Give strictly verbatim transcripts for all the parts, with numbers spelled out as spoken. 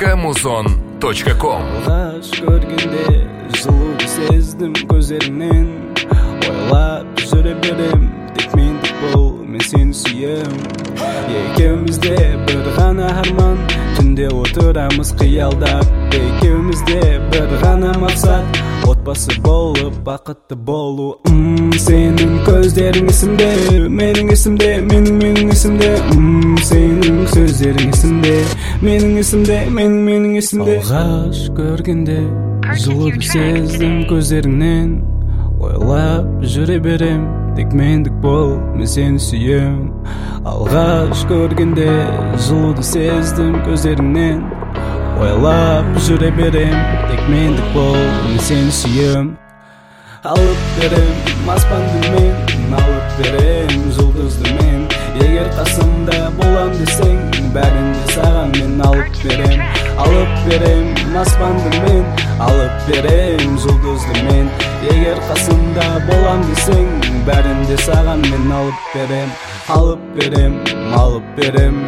точка музон точка ком. Алғаш көргенде жылуды сездім көздеріңнен, ойлап жүре берем, тек мендік бол, мен сені сүйем. Екеумізде бір ғана арман, түнде отырамыз қиялдап. Екеумізде бір ғана мақсат, отбасы болып, бақытты болу. Ммм, сенің көздерің есімде, менің есімде, менің менің есімде. Ммм, сенің сөздерің есімде, менің есімде, менің менің есімде. Алғаш көргенде жылуды сездім көздеріңнен, ойлап жүре берем, тек мендік бол, мен сені сүйем. Алғаш көргенде жылуды сездім көздеріңнен, ойлап жүре берем, тек мендік бол, мен сені сүйем. Алып берем аспанды мен, алып берем жұлдызды мен. Егер қасымда болам десең, бәрінде саған мен алып берем. Алып берем аспанды мен, алып берем жұлдызды мен. Егер қасымда болам десең, бәрінде саған мен алып берем. Алып берем, алып берем.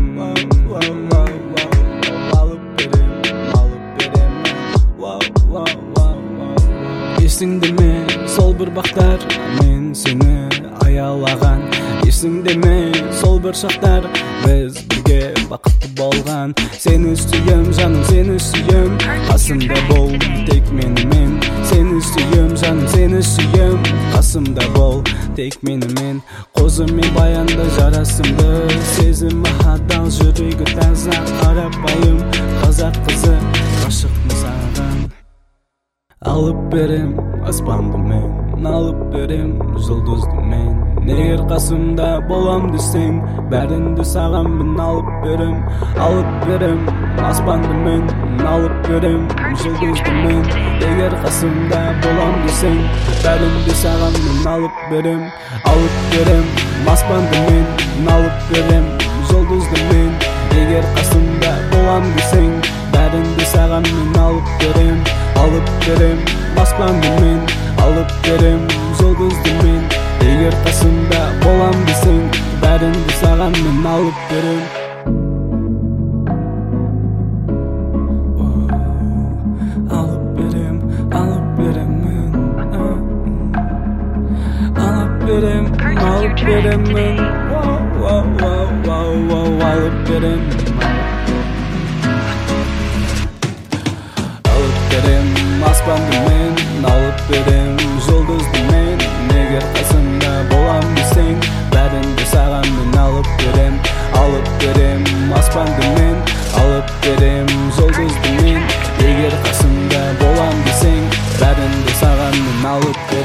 Есіңде ме сол бір бақтар, мен сені аялаған. Есіңде ме сол бір шақтар, біз бірге бақытты болған. Сені сүйем, жаным, сені сүйем, қасымда бол, тек менімен. Сені сүйем, жаным, сені сүйем, қасымда бол, тек менімен. Қозы мен баянды жарасымды, сезімі адал, жүрегі таза, қарапайым қазақ қызы, ғашықпын саған. Алып берем аспанды мен, алып берем жұлдызды мен. Егер қасымда болам десең, бәрінді саған мен алып берем. Алып берем аспанды мен, алып берем жұлдызды мен. Егер қасымда болам десең, бәрінді саған мен алып берем. Алып берем аспанды мен, алып берем жұлдызды мен. Егер қасымда болам десең, бәрінді саған мен алып берем. Алып берем аспанды мен, алып берем жұлдызды мен. Егер қасымда болам десең, бәрінді саған мен алып берем. Алып берем, алып берем мен. Алып берем, алып берем мен. Алып берем. Аспанды мен, алып берем жұлдызды мен. Егер қасымда болам десең, бәрінді саған мен алып берем. Алып берем аспанды мен, алып берем жұлдызды мен. Егер қасымда болам десең, бәрінді саған мен алып берем.